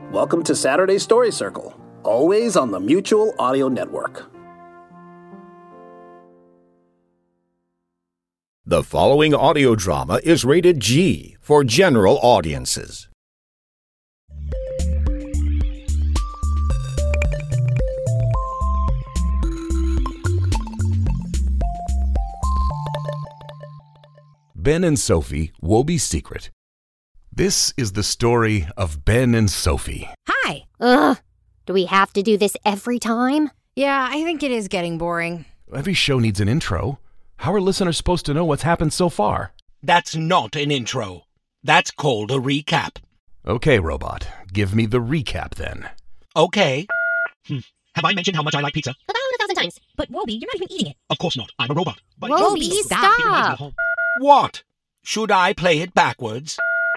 Welcome to Saturday Story Circle, always on the Mutual Audio Network. The following audio drama is rated G for general audiences. Ben and Sophie, Wobie's Secret. This is the story of Ben and Sophie. Hi. Do we have to do this every time? Yeah, I think it is getting boring. Every show needs an intro. How are listeners supposed to know what's happened so far? That's not an intro. That's called a recap. Okay, robot. Give me the recap then. Okay. Have I mentioned how much I like pizza? About 1,000 times. But Wobie, you're not even eating it. Of course not. I'm a robot. But Wobie, It reminds me stop. of home. What? Should I play it backwards?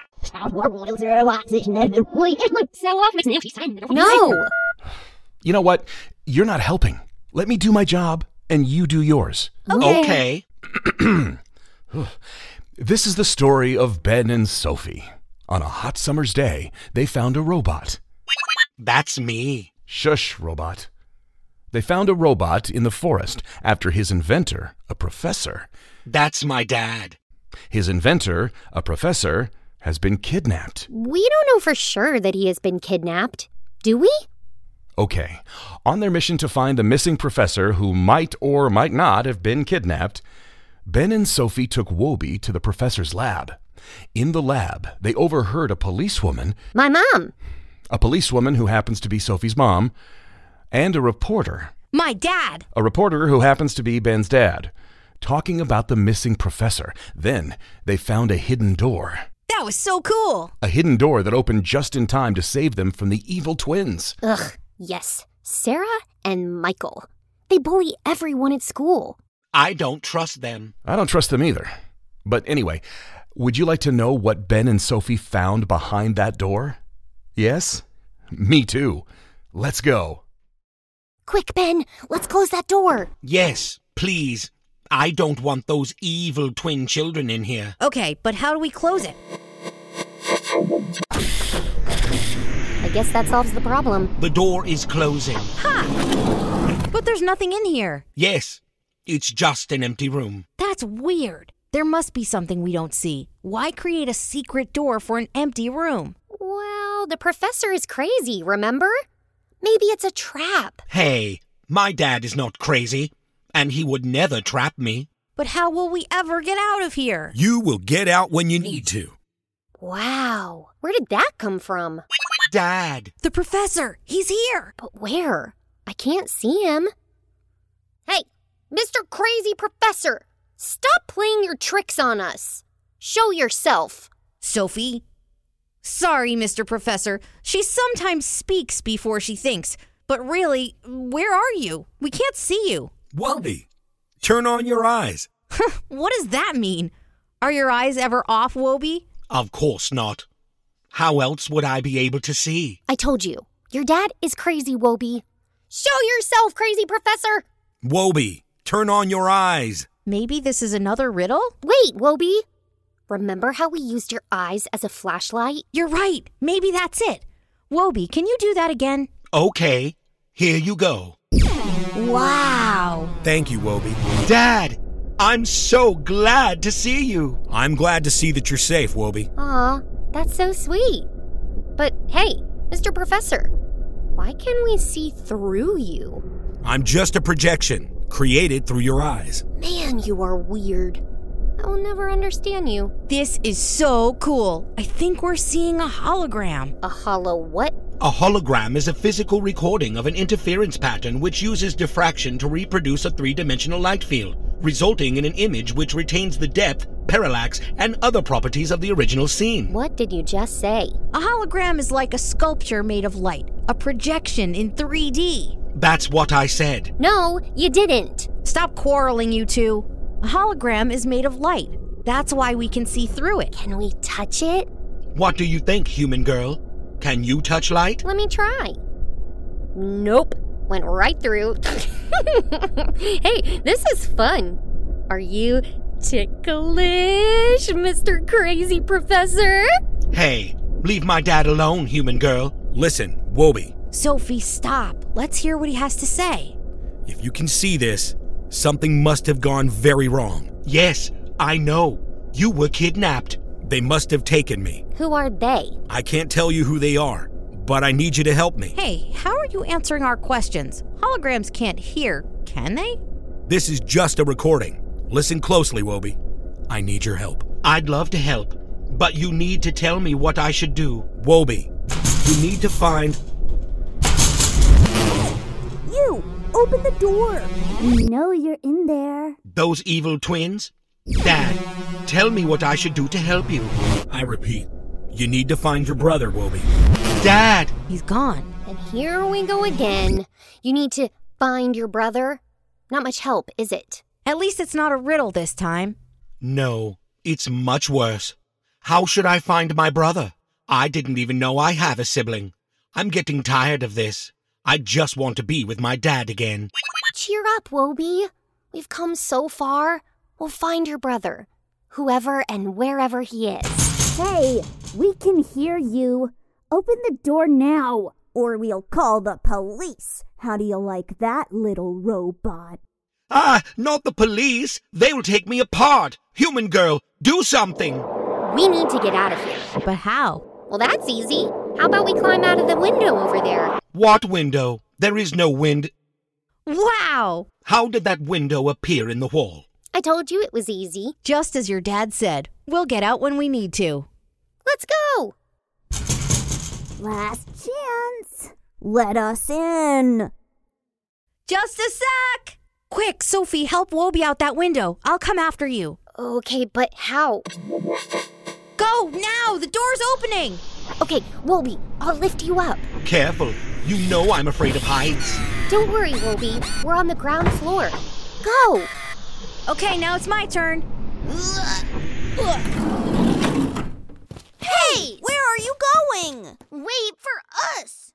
No! You know what? You're not helping. Let me do my job, and you do yours. Okay. This is the story of Ben and Sophie. On a hot summer's day, they found a robot. That's me. Shush, robot. They found a robot in the forest after his inventor, a professor. That's my dad. His inventor, a professor, has been kidnapped. We don't know for sure that he has been kidnapped. Do we? Okay. On their mission to find the missing professor who might or might not have been kidnapped, Ben and Sophie took Wobie to the professor's lab. In the lab, they overheard a policewoman, My mom. a policewoman who happens to be Sophie's mom, and a reporter who happens to be Ben's dad, talking about the missing professor. Then they found a hidden door. That was so cool. A hidden door that opened just in time to save them from the evil twins. Ugh, yes. Sarah and Michael. They bully everyone at school. I don't trust them. I don't trust them either. But anyway, would you like to know what Ben and Sophie found behind that door? Yes? Me too. Let's go. Quick, Ben, let's close that door. Yes, please. I don't want those evil twin children in here. Okay, but how do we close it? I guess that solves the problem. The door is closing. But there's nothing in here. Yes, it's just an empty room. That's weird. There must be something we don't see. Why create a secret door for an empty room? Well, the professor is crazy, remember? Maybe it's a trap. Hey, my dad is not crazy, and he would never trap me. But how will we ever get out of here? You will get out when you need to. Wow, where did that come from? Dad. The professor, he's here. But where? I can't see him. Hey, Mr. Crazy Professor, stop playing your tricks on us. Show yourself. Sophie? Sorry, Mr. Professor. She sometimes speaks before she thinks. But really, where are you? We can't see you. Wobie, turn on your eyes. What does that mean? Are your eyes ever off, Wobie? Of course not. How else would I be able to see? I told you, your dad is crazy, Wobie. Show yourself, Crazy Professor. Wobie, turn on your eyes. Maybe this is another riddle? Wait, Wobie. Remember how we used your eyes as a flashlight? You're right. Maybe that's it. Wobie, can you do that again? Okay, here you go. Wow. Thank you, Wobie. Dad, I'm so glad to see you. I'm glad to see that you're safe, Wobie. Aw, that's so sweet. But hey, Mr. Professor, why can we see through you? I'm just a projection created through your eyes. Man, you are weird. I will never understand you. This is so cool. I think we're seeing a hologram. A hollow what? A hologram is a physical recording of an interference pattern which uses diffraction to reproduce a three-dimensional light field, resulting in an image which retains the depth, parallax, and other properties of the original scene. What did you just say? A hologram is like a sculpture made of light, a projection in 3D. That's what I said. No, you didn't. Stop quarreling, you two. A hologram is made of light. That's why we can see through it. Can we touch it? What do you think, human girl? Can you touch light? Let me try. Nope. Went right through. Hey, this is fun. Are you ticklish, Mr. Crazy Professor? Hey, leave my dad alone, human girl. Listen, Wobie, Sophie, stop. Let's hear what he has to say. if you can see this, something must have gone very wrong. Yes, I know. You were kidnapped. They must have taken me. Who are they? I can't tell you who they are, but I need you to help me. Hey, how are you answering our questions? Holograms can't hear, can they? This is just a recording. Listen closely, Wobie. I need your help. I'd love to help, but you need to tell me what I should do. Wobie, you need to find... You! Open the door! We know you're in there. those evil twins? Dad, tell me what I should do to help you. I repeat, you need to find your brother, Wobie. Dad! He's gone. And here we go again. You need to find your brother. Not much help, is it? At least it's not a riddle this time. No, it's much worse. How should I find my brother? I didn't even know I have a sibling. I'm getting tired of this. I just want to be with my dad again. Cheer up, Wobie. We've come so far. We'll find your brother, whoever and wherever he is. Hey, we can hear you. Open the door now, or we'll call the police. How do you like that, little robot? Ah, not the police. They'll take me apart. Human girl, do something. We need to get out of here. But how? Well, that's easy. How about we climb out of the window over there? What window? There is no wind. Wow! How did that window appear in the wall? I told you it was easy. Just as your dad said. We'll get out when we need to. Let's go! Last chance. Let us in. Just a sec! Quick, Sophie, help Wobie out that window. I'll come after you. Okay, but how? Go, now! The door's opening! Okay, Wobie, I'll lift you up. Careful. You know I'm afraid of heights. Don't worry, Wobie. We're on the ground floor. Go! Okay, now it's my turn. Hey! Where are you going? Wait for us!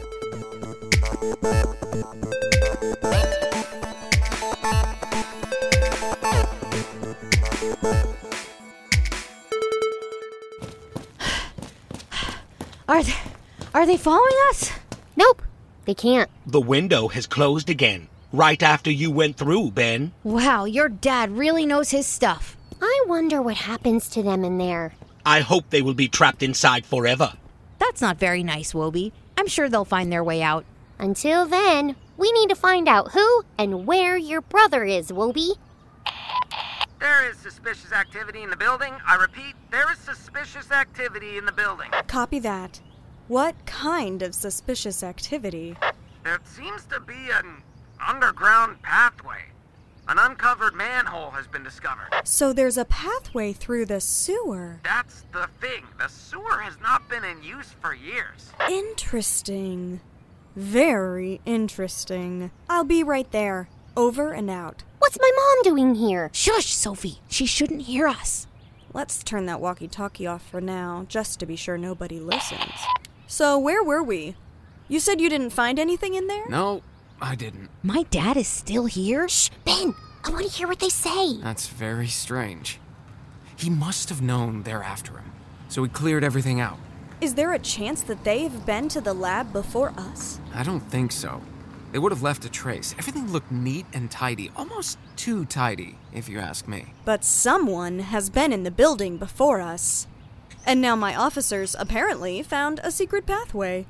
Are they following us? Nope, they can't. The window has closed again, right after you went through, Ben. Wow, your dad really knows his stuff. I wonder what happens to them in there. I hope they will be trapped inside forever. That's not very nice, Wobie. I'm sure they'll find their way out. Until then, we need to find out who and where your brother is, Wobie. There is suspicious activity in the building. I repeat, there is suspicious activity in the building. Copy that. What kind of suspicious activity? There seems to be an underground pathway. An uncovered manhole has been discovered. So there's a pathway through the sewer. That's the thing. The sewer has not been in use for years. Interesting. Very interesting. I'll be right there. Over and out. What's my mom doing here? Shush, Sophie. She shouldn't hear us. Let's turn that walkie-talkie off for now, just to be sure nobody listens. So where were we? You said you didn't find anything in there? No, I didn't. My dad is still here? Shh, Ben, I want to hear what they say. That's very strange. He must have known they're after him, so he cleared everything out. Is there a chance that they've been to the lab before us? I don't think so. They would have left a trace. Everything looked neat and tidy, almost too tidy, if you ask me. But someone has been in the building before us. And now my officers apparently found a secret pathway.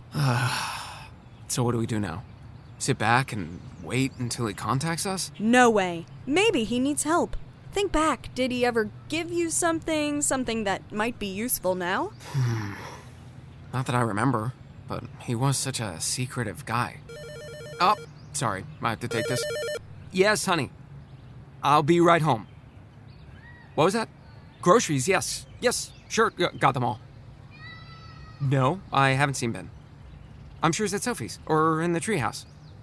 So what do we do now? Sit back and wait until he contacts us? No way. Maybe he needs help. Think back. Did he ever give you something that might be useful now? Not that I remember, but he was such a secretive guy. Oh, sorry, I have to take this. Yes, honey. I'll be right home. What was that? Groceries, yes. Yes, sure, got them all. No, I haven't seen Ben. I'm sure he's at Sophie's, or in the treehouse.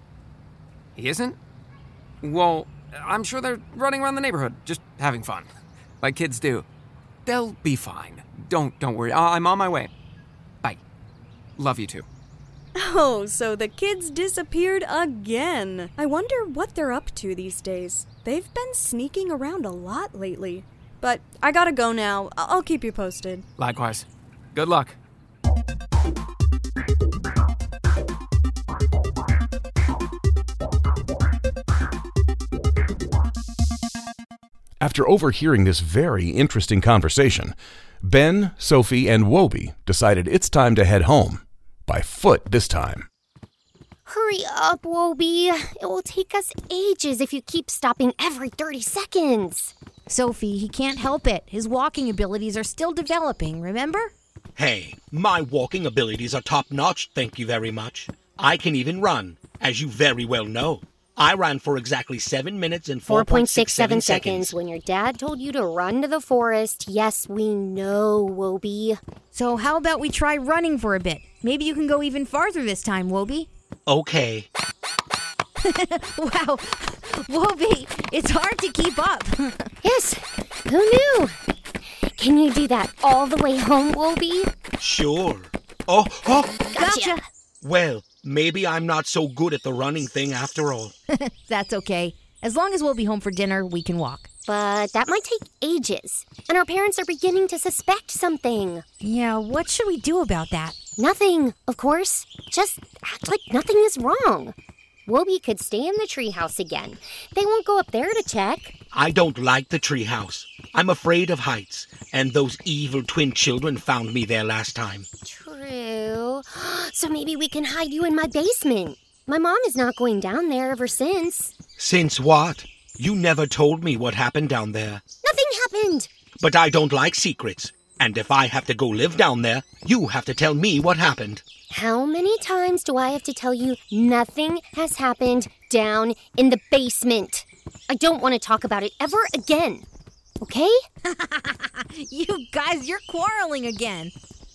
He isn't? Well, I'm sure they're running around the neighborhood, just having fun. Like kids do. They'll be fine. Don't worry, I'm on my way. Bye. Love you too. Oh, so the kids disappeared again. I wonder what they're up to these days. They've been sneaking around a lot lately. But I gotta go now. I'll keep you posted. Likewise. Good luck. After overhearing this very interesting conversation, Ben, Sophie, and Wobie decided it's time to head home. By foot this time. Hurry up, Wobie. It will take us ages if you keep stopping every 30 seconds. Sophie, he can't help it. His walking abilities are still developing, remember? Hey, my walking abilities are top-notch, thank you very much. I can even run, as you very well know. I ran for exactly 7 minutes and 4.67 seconds. When your dad told you to run to the forest. Yes, we know, Wobie. So how about we try running for a bit? Maybe you can go even farther this time, Wobie. Okay. Wow, Wobie, it's hard to keep up. Yes, who knew? Can you do that all the way home, Wobie? Sure. Oh! Gotcha. Well, maybe I'm not so good at the running thing after all. That's okay. As long as we'll be home for dinner, we can walk. But that might take ages, and our parents are beginning to suspect something. Yeah, what should we do about that? Nothing, of course. Just act like nothing is wrong. Wobie could stay in the treehouse again. They won't go up there to check. I don't like the treehouse. I'm afraid of heights, and those evil twin children found me there last time. True. So maybe we can hide you in my basement. My mom is not going down there ever since. Since what? You never told me what happened down there. Nothing happened. But I don't like secrets. And if I have to go live down there, you have to tell me what happened. How many times do I have to tell you nothing has happened down in the basement? I don't want to talk about it ever again. Okay? You guys, you're quarreling again.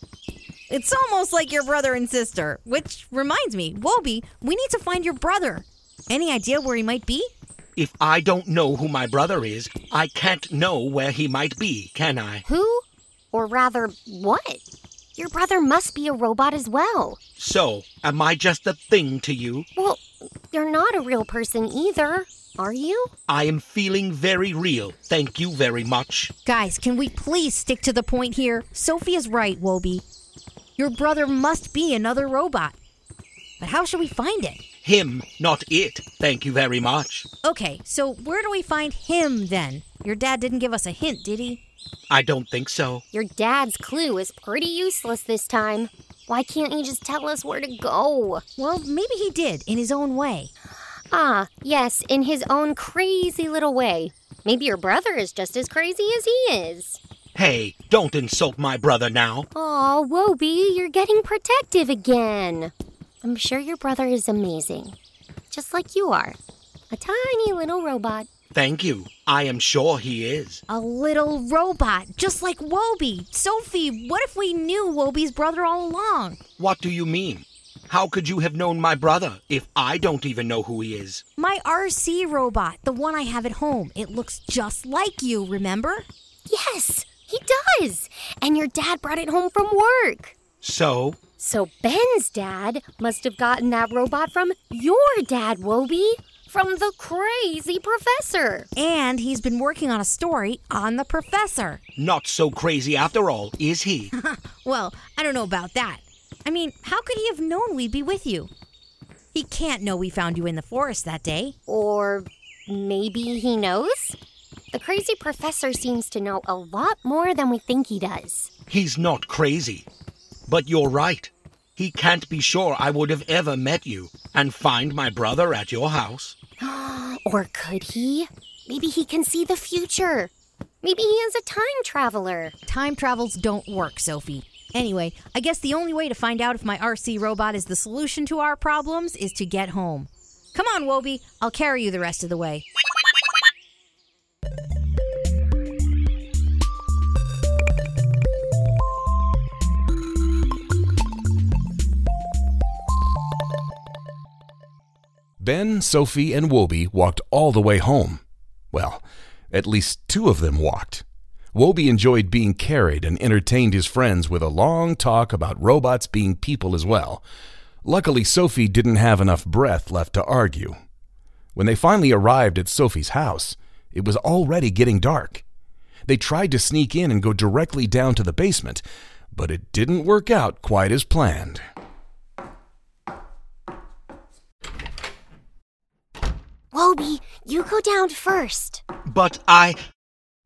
It's almost like your brother and sister. Which reminds me, Wobie, we need to find your brother. Any idea where he might be? If I don't know who my brother is, I can't know where he might be, can I? Who? Or rather, what? Your brother must be a robot as well. So, am I just a thing to you? Well, you're not a real person either, are you? I am feeling very real. Thank you very much. Guys, can we please stick to the point here? Sophie is right, Wobie. Your brother must be another robot. But how should we find it? Him, not it. Thank you very much. Okay, so where do we find him then? Your dad didn't give us a hint, did he? I don't think so. Your dad's clue is pretty useless this time. Why can't you just tell us where to go? Well, maybe he did, in his own way. Ah, yes, in his own crazy little way. Maybe your brother is just as crazy as he is. Hey, don't insult my brother now. Aw, Wobie, you're getting protective again. I'm sure your brother is amazing. Just like you are. A tiny little robot. Thank you. I am sure he is. A little robot, just like Wobie. Sophie, what if we knew Wobie's brother all along? What do you mean? How could you have known my brother if I don't even know who he is? My RC robot, the one I have at home. It looks just like you, remember? Yes, he does. And your dad brought it home from work. So Ben's dad must have gotten that robot from your dad, Wobie. From the crazy professor. And he's been working on a story on the professor. Not so crazy after all, is he? Well, I don't know about that. I mean, how could he have known we'd be with you? He can't know we found you in the forest that day. Or maybe he knows? The crazy professor seems to know a lot more than we think he does. He's not crazy. But you're right. He can't be sure I would have ever met you and find my brother at your house. Or could he? Maybe he can see the future. Maybe he is a time traveler. Time travels don't work, Sophie. Anyway, I guess the only way to find out if my RC robot is the solution to our problems is to get home. Come on, Wobie. I'll carry you the rest of the way. Ben, Sophie, and Wobie walked all the way home. Well, at least two of them walked. Wobie enjoyed being carried and entertained his friends with a long talk about robots being people as well. Luckily, Sophie didn't have enough breath left to argue. When they finally arrived at Sophie's house, it was already getting dark. They tried to sneak in and go directly down to the basement, but it didn't work out quite as planned. Wobie, you go down first. But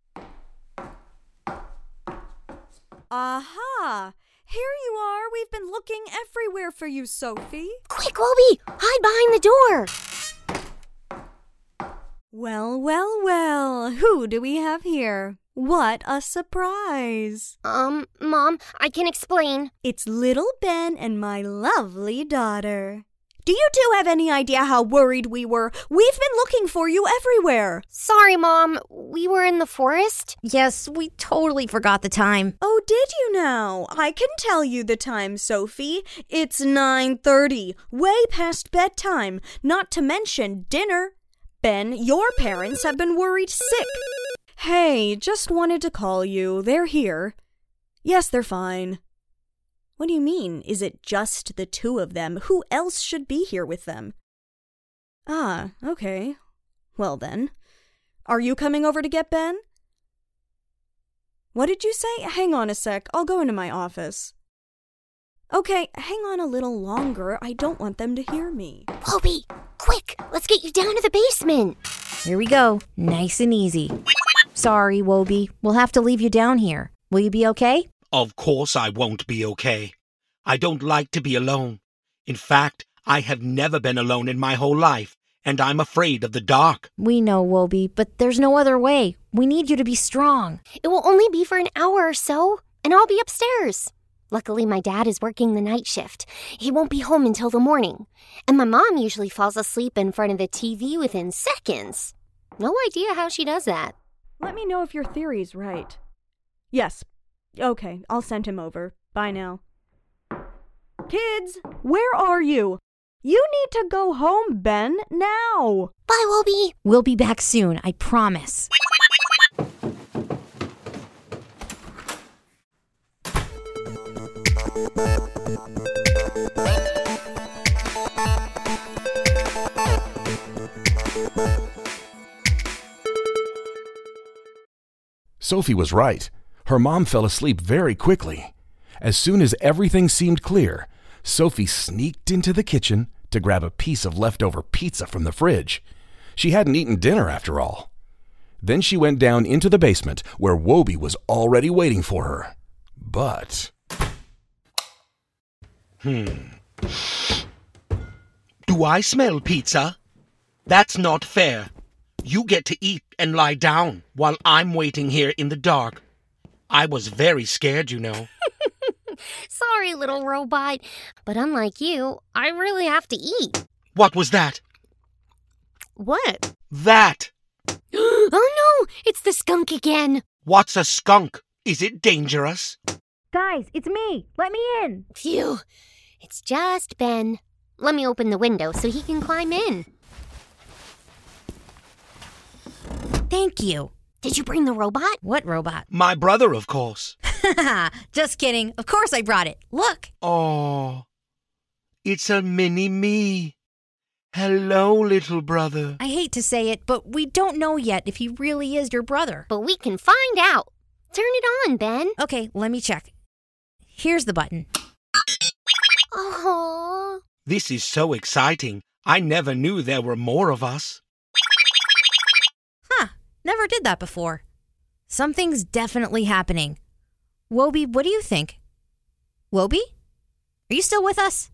Aha! Here you are. We've been looking everywhere for you, Sophie. Quick, Wobie! Hide behind the door! Well, well, well. Who do we have here? What a surprise. Mom, I can explain. It's little Ben and my lovely daughter. Do you two have any idea how worried we were? We've been looking for you everywhere. Sorry, Mom. We were in the forest. Yes, we totally forgot the time. Oh, did you now? I can tell you the time, Sophie. It's 9:30, way past bedtime, not to mention dinner. Ben, your parents have been worried sick. Hey, just wanted to call you. They're here. Yes, they're fine. What do you mean? Is it just the two of them? Who else should be here with them? Ah, okay. Well then. Are you coming over to get Ben? What did you say? Hang on a sec. I'll go into my office. Okay, hang on a little longer. I don't want them to hear me. Wobie, quick! Let's get you down to the basement. Here we go. Nice and easy. Sorry, Wobie. We'll have to leave you down here. Will you be okay? Of course I won't be okay. I don't like to be alone. In fact, I have never been alone in my whole life, and I'm afraid of the dark. We know, Wobie, but there's no other way. We need you to be strong. It will only be for an hour or so, and I'll be upstairs. Luckily, my dad is working the night shift. He won't be home until the morning. And my mom usually falls asleep in front of the TV within seconds. No idea how she does that. Let me know if your theory's right. Yes. Okay, I'll send him over. Bye now. Kids, where are you? You need to go home, Ben, now. Bye, Wobie. We'll be back soon, I promise. Sophie was right. Her mom fell asleep very quickly. As soon as everything seemed clear, Sophie sneaked into the kitchen to grab a piece of leftover pizza from the fridge. She hadn't eaten dinner after all. Then she went down into the basement where Wobie was already waiting for her. But... Do I smell pizza? That's not fair. You get to eat and lie down while I'm waiting here in the dark. I was very scared, you know. Sorry, little robot. But unlike you, I really have to eat. What was that? What? That! Oh no! It's the skunk again! What's a skunk? Is it dangerous? Guys, it's me. Let me in. Phew. It's just Ben. Let me open the window so he can climb in. Thank you. Did you bring the robot? What robot? My brother, of course. Just kidding. Of course I brought it. Look. Oh, it's a mini-me. Hello, little brother. I hate to say it, but we don't know yet if he really is your brother. But we can find out. Turn it on, Ben. Okay, let me check. Here's the button. Oh. This is so exciting. I never knew there were more of us. Huh. Never did that before. Something's definitely happening. Wobie, what do you think? Wobie? Are you still with us?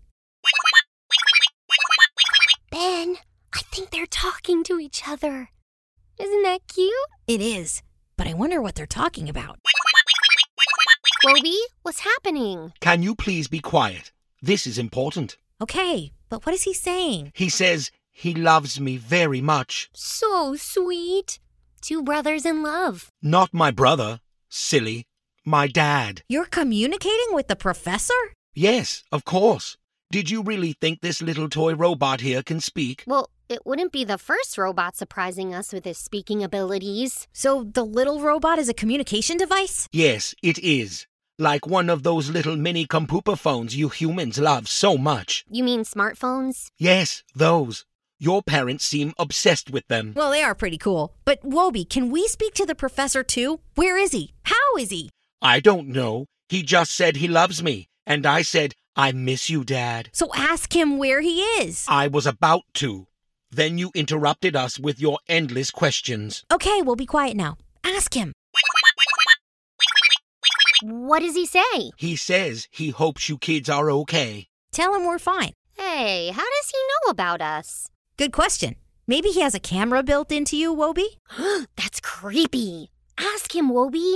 Ben, I think they're talking to each other. Isn't that cute? It is, but I wonder what they're talking about. Wobie, what's happening? Can you please be quiet? This is important. Okay, but what is he saying? He says he loves me very much. So sweet. Two brothers in love. Not my brother, silly. My dad. You're communicating with the professor? Yes, of course. Did you really think this little toy robot here can speak? Well, it wouldn't be the first robot surprising us with his speaking abilities. So the little robot is a communication device? Yes, it is. Like one of those little mini computer phones you humans love so much. You mean smartphones? Yes, those. Your parents seem obsessed with them. Well, they are pretty cool. But Wobie, can we speak to the professor too? Where is he? How is he? I don't know. He just said he loves me. And I said, I miss you, Dad. So ask him where he is. I was about to. Then you interrupted us with your endless questions. Okay, we'll be quiet now. Ask him. What does he say? He says he hopes you kids are okay. Tell him we're fine. Hey, how does he know about us? Good question. Maybe he has a camera built into you, Wobie? That's creepy. Ask him, Wobie.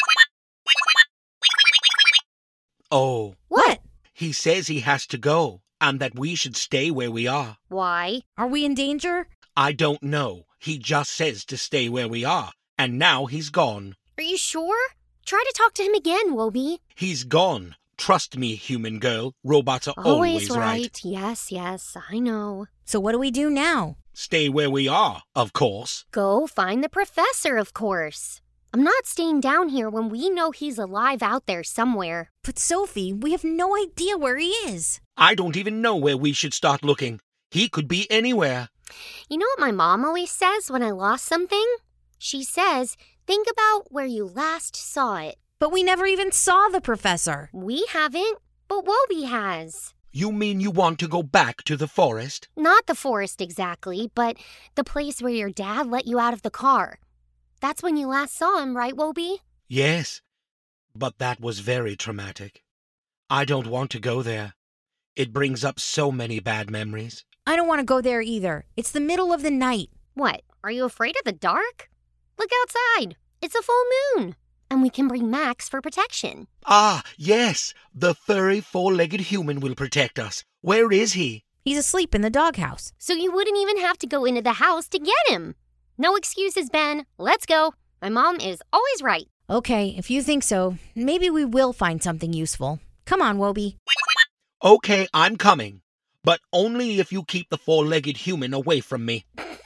Oh. What? He says he has to go, and that we should stay where we are. Why? Are we in danger? I don't know. He just says to stay where we are, and now he's gone. Are you sure? Try to talk to him again, Wobie. He's gone. Trust me, human girl. Robots are always right. Yes, I know. So what do we do now? Stay where we are, of course. Go find the professor, of course. I'm not staying down here when we know he's alive out there somewhere. But Sophie, we have no idea where he is. I don't even know where we should start looking. He could be anywhere. You know what my mom always says when I lost something? She says, think about where you last saw it. But we never even saw the professor. We haven't, but Wobie has. You mean you want to go back to the forest? Not the forest exactly, but the place where your dad let you out of the car. That's when you last saw him, right, Wobie? Yes, but that was very traumatic. I don't want to go there. It brings up so many bad memories. I don't want to go there either. It's the middle of the night. What, are you afraid of the dark? Look outside. It's a full moon. And we can bring Max for protection. Ah, yes. The furry four-legged human will protect us. Where is he? He's asleep in the doghouse. So you wouldn't even have to go into the house to get him. No excuses, Ben. Let's go. My mom is always right. Okay, if you think so, maybe we will find something useful. Come on, Wobie. Okay, I'm coming. But only if you keep the four-legged human away from me.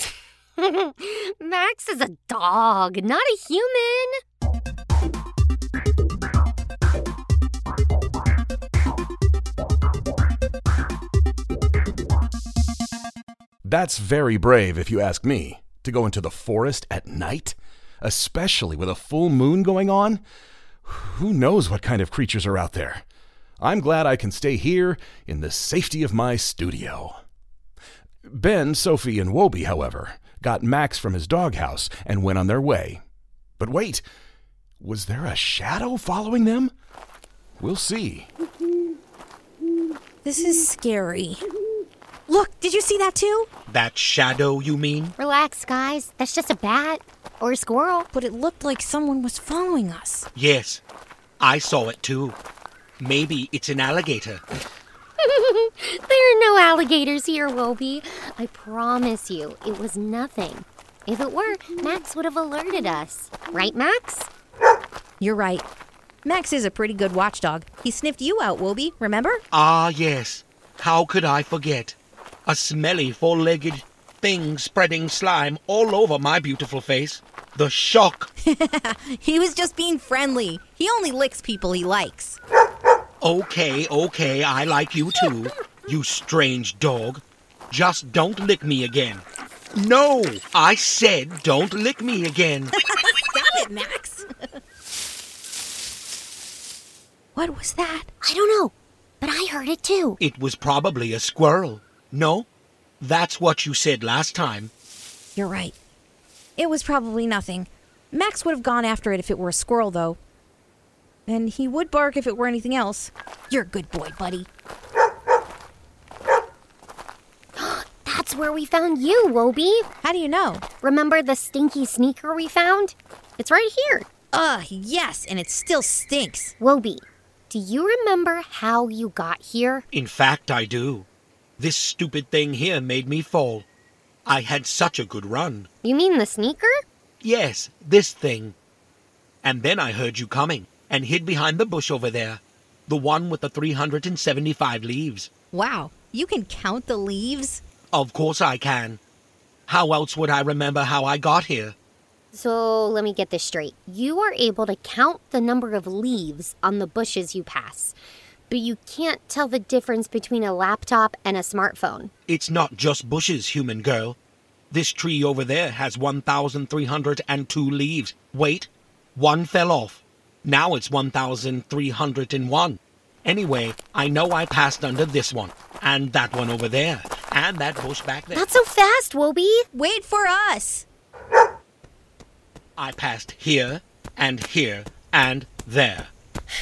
Max is a dog, not a human. That's very brave, if you ask me, to go into the forest at night, especially with a full moon going on. Who knows what kind of creatures are out there? I'm glad I can stay here in the safety of my studio. Ben, Sophie, and Wobie, however, got Max from his doghouse and went on their way. But wait, was there a shadow following them? We'll see. This is scary. Look, did you see that too? That shadow, you mean? Relax, guys. That's just a bat or a squirrel. But it looked like someone was following us. Yes, I saw it too. Maybe it's an alligator. There are no alligators here, Wobie. I promise you, it was nothing. If it were, Max would have alerted us. Right, Max? You're right. Max is a pretty good watchdog. He sniffed you out, Wobie, remember? Ah, yes. How could I forget? A smelly four-legged thing spreading slime all over my beautiful face. The shock. He was just being friendly. He only licks people he likes. Okay, I like you too, you strange dog. Just don't lick me again. No, I said don't lick me again. Stop it, Max. What was that? I don't know, but I heard it too. It was probably a squirrel. No? That's what you said last time. You're right. It was probably nothing. Max would have gone after it if it were a squirrel, though. And he would bark if it were anything else. You're a good boy, buddy. That's where we found you, Wobie. How do you know? Remember the stinky sneaker we found? It's right here. Yes, and it still stinks. Wobie, do you remember how you got here? In fact, I do. This stupid thing here made me fall. I had such a good run. You mean the sneaker? Yes, this thing. And then I heard you coming and hid behind the bush over there. The one with the 375 leaves. Wow, you can count the leaves? Of course I can. How else would I remember how I got here? So let me get this straight. You are able to count the number of leaves on the bushes you pass, but you can't tell the difference between a laptop and a smartphone. It's not just bushes, human girl. This tree over there has 1,302 leaves. Wait, one fell off. Now it's 1,301. Anyway, I know I passed under this one, and that one over there, and that bush back there. Not so fast, Wobie. Wait for us. I passed here, and there.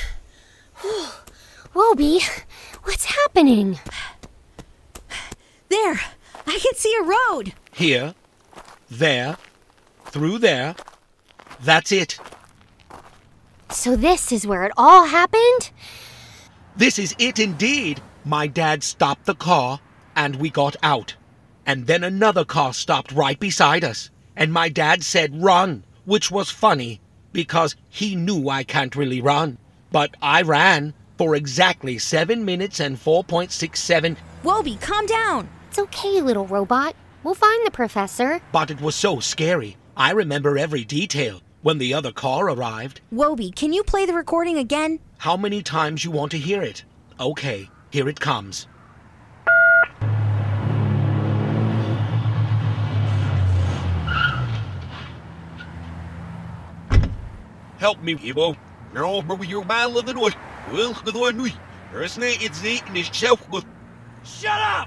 Wobie, what's happening? There, I can see a road. Here, there, through there. That's it. So this is where it all happened? This is it indeed. My dad stopped the car, and we got out. And then another car stopped right beside us. And my dad said run, which was funny, because he knew I can't really run. But I ran for exactly 7 minutes and 4.67. Wobie, calm down. It's okay, little robot. We'll find the professor. But it was so scary. I remember every detail when the other car arrived. Wobie, can you play the recording again? How many times you want to hear it? Okay, here it comes. Help me, Ivo. No, but you're man of the noise. Well, the one we. There's no it's eating his shelf with. Shut up!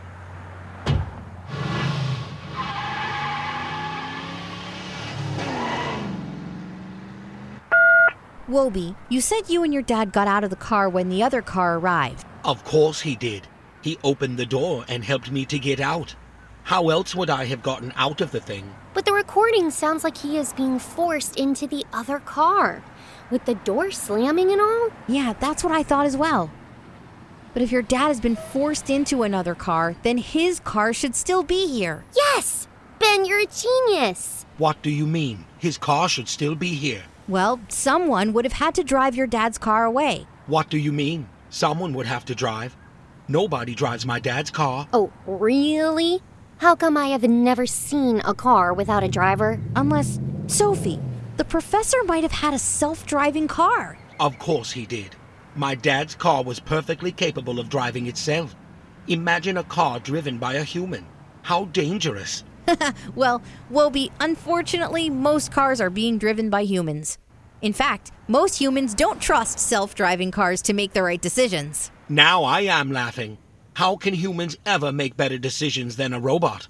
Wobie, you said you and your dad got out of the car when the other car arrived. Of course he did. He opened the door and helped me to get out. How else would I have gotten out of the thing? But the recording sounds like he is being forced into the other car, with the door slamming and all. Yeah, that's what I thought as well. But if your dad has been forced into another car, then his car should still be here. Yes! Ben, you're a genius! What do you mean? His car should still be here. Well, someone would have had to drive your dad's car away. What do you mean? Someone would have to drive. Nobody drives my dad's car. Oh, really? How come I have never seen a car without a driver? Unless, Sophie, the professor might have had a self-driving car. Of course he did. My dad's car was perfectly capable of driving itself. Imagine a car driven by a human. How dangerous. Well, Wobie, unfortunately, most cars are being driven by humans. In fact, most humans don't trust self-driving cars to make the right decisions. Now I am laughing. How can humans ever make better decisions than a robot?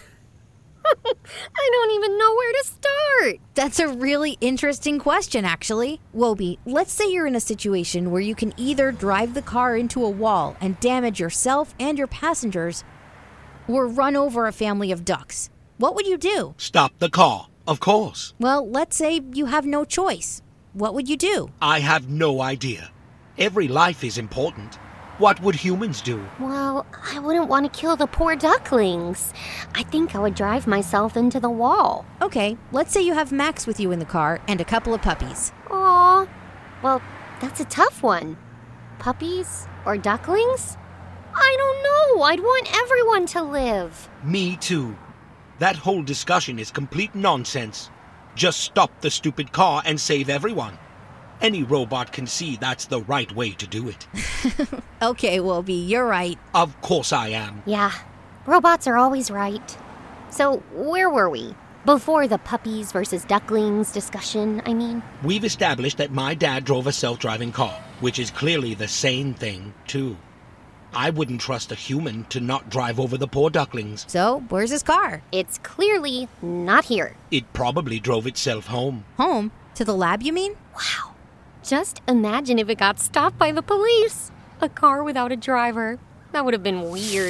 I don't even know where to start. That's a really interesting question, actually. Wobie, let's say you're in a situation where you can either drive the car into a wall and damage yourself and your passengers, or run over a family of ducks. What would you do? Stop the car, of course. Well, let's say you have no choice. What would you do? I have no idea. Every life is important. What would humans do? Well, I wouldn't want to kill the poor ducklings. I think I would drive myself into the wall. Okay, let's say you have Max with you in the car and a couple of puppies. Aw, well, that's a tough one. Puppies or ducklings? I don't know. I'd want everyone to live. Me too. That whole discussion is complete nonsense. Just stop the stupid car and save everyone. Any robot can see that's the right way to do it. Okay, Wobie, you're right. Of course I am. Yeah, robots are always right. So, where were we? Before the puppies versus ducklings discussion, I mean. We've established that my dad drove a self-driving car, which is clearly the same thing, too. I wouldn't trust a human to not drive over the poor ducklings. So, where's his car? It's clearly not here. It probably drove itself home. Home? To the lab, you mean? Wow. Just imagine if it got stopped by the police. A car without a driver. That would have been weird.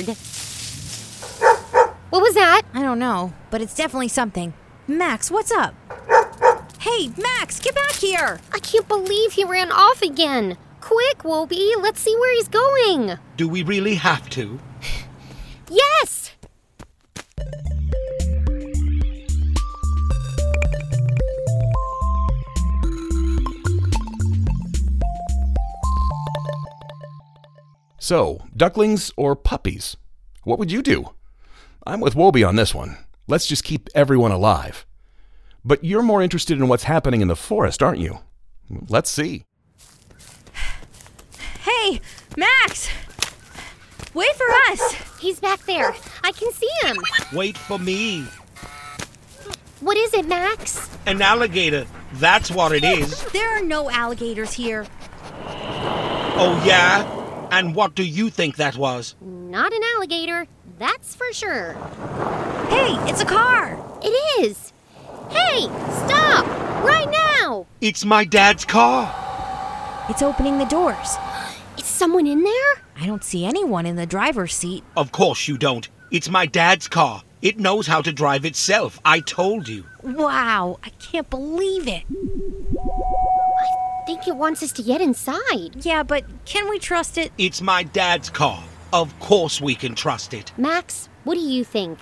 What was that? I don't know, but it's definitely something. Max, what's up? Hey, Max, get back here! I can't believe he ran off again. Quick, Wobie, let's see where he's going. Do we really have to? Yes! So, ducklings or puppies? What would you do? I'm with Wobie on this one. Let's just keep everyone alive. But you're more interested in what's happening in the forest, aren't you? Let's see. Hey, Max! Wait for us! He's back there. I can see him. Wait for me. What is it, Max? An alligator. That's what it is. There are no alligators here. Oh, yeah? And what do you think that was? Not an alligator, that's for sure. Hey, it's a car! It is! Hey, stop! Right now! It's my dad's car. It's opening the doors. someone in there? I don't see anyone in the driver's seat. Of course you don't. It's my dad's car. It knows how to drive itself. I told you. Wow, I can't believe it. I think it wants us to get inside. Yeah, but can we trust it? It's my dad's car. Of course we can trust it. Max, what do you think?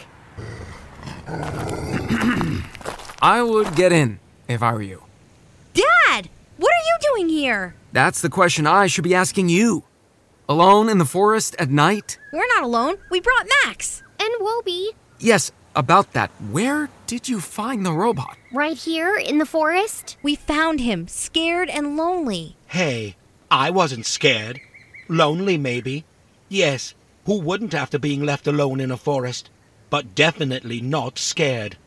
I would get in if I were you. Dad! What are you doing here? That's the question I should be asking you. Alone in the forest at night? We're not alone. We brought Max. And Wobie. Yes, about that. Where did you find the robot? Right here in the forest. We found him, scared and lonely. Hey, I wasn't scared. Lonely, maybe. Yes, who wouldn't after being left alone in a forest? But definitely not scared.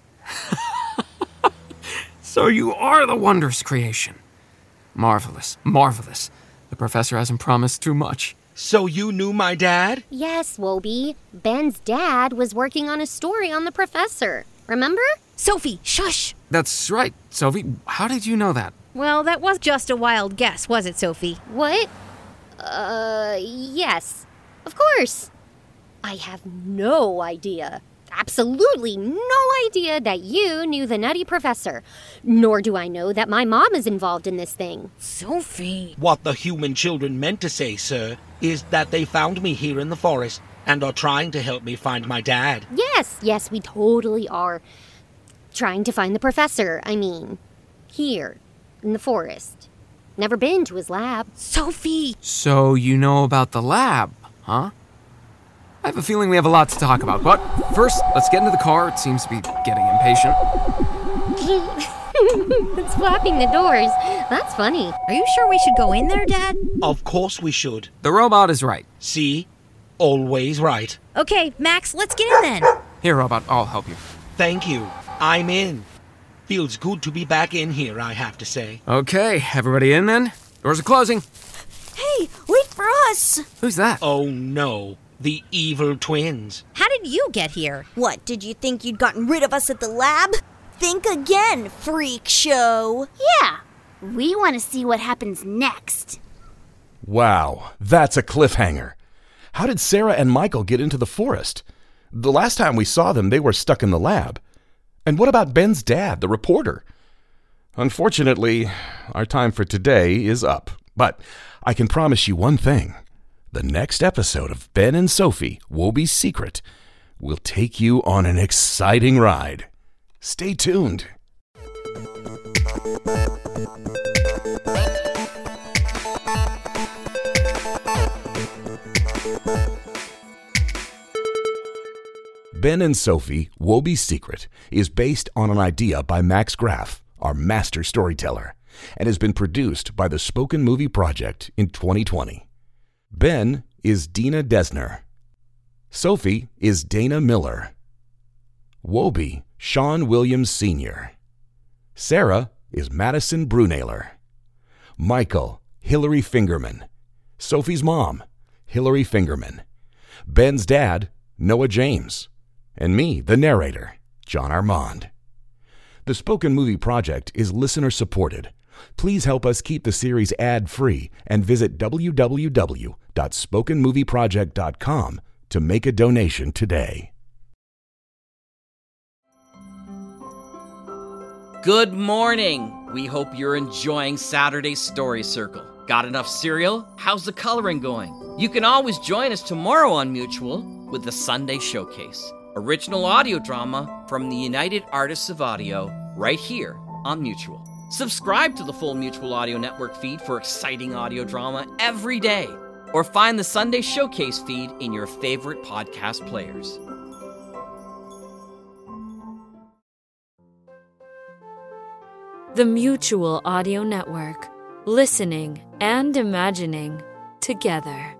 So you are the Wonders creation. Marvelous, marvelous. The professor hasn't promised too much. So you knew my dad? Yes, Wobie. Ben's dad was working on a story on the professor. Remember? Sophie, shush! That's right, Sophie. How did you know that? Well, that was just a wild guess, was it, Sophie? What? Yes. Of course. I have no idea. Absolutely no idea that you knew the Nutty Professor. Nor do I know that my mom is involved in this thing. Sophie. What the human children meant to say, sir, is that they found me here in the forest and are trying to help me find my dad. Yes, we totally are. Trying to find the professor, I mean. Here, in the forest. Never been to his lab. Sophie! So you know about the lab, huh? I have a feeling we have a lot to talk about, but first, let's get into the car. It seems to be getting impatient. It's flapping the doors. That's funny. Are you sure we should go in there, Dad? Of course we should. The robot is right. See? Always right. Okay, Max, let's get in then. Here, robot, I'll help you. Thank you. I'm in. Feels good to be back in here, I have to say. Okay, everybody in then? Doors are closing. Hey, wait for us! Who's that? Oh no, the evil twins. How did you get here? What, did you think you'd gotten rid of us at the lab? Think again, freak show. Yeah, we want to see what happens next. Wow, that's a cliffhanger. How did Sarah and Michael get into the forest? The last time we saw them, they were stuck in the lab. And what about Ben's dad, the reporter? Unfortunately, our time for today is up. But I can promise you one thing. The next episode of Ben and Sophie, Wobie's Secret, will take you on an exciting ride. Stay tuned. Ben and Sophie, Wobie's Secret, is based on an idea by Max Graff, our master storyteller, and has been produced by the Spoken Movie Project in 2020. Ben is Dina Desner. Sophie is Dana Miller. Wobie, Sean Williams Sr. Sarah is Madison Brunailer. Michael, Hillary Fingerman. Sophie's mom, Hillary Fingerman. Ben's dad, Noah James. And me, the narrator, John Armand. The Spoken Movie Project is listener-supported. Please help us keep the series ad-free and visit www.spokenmovieproject.com to make a donation today. Good morning! We hope you're enjoying Saturday's Story Circle. Got enough cereal? How's the coloring going? You can always join us tomorrow on Mutual with the Sunday Showcase. Original audio drama from the United Artists of Audio, right here on Mutual. Subscribe to the full Mutual Audio Network feed for exciting audio drama every day, or find the Sunday Showcase feed in your favorite podcast players. The Mutual Audio Network. Listening and imagining together.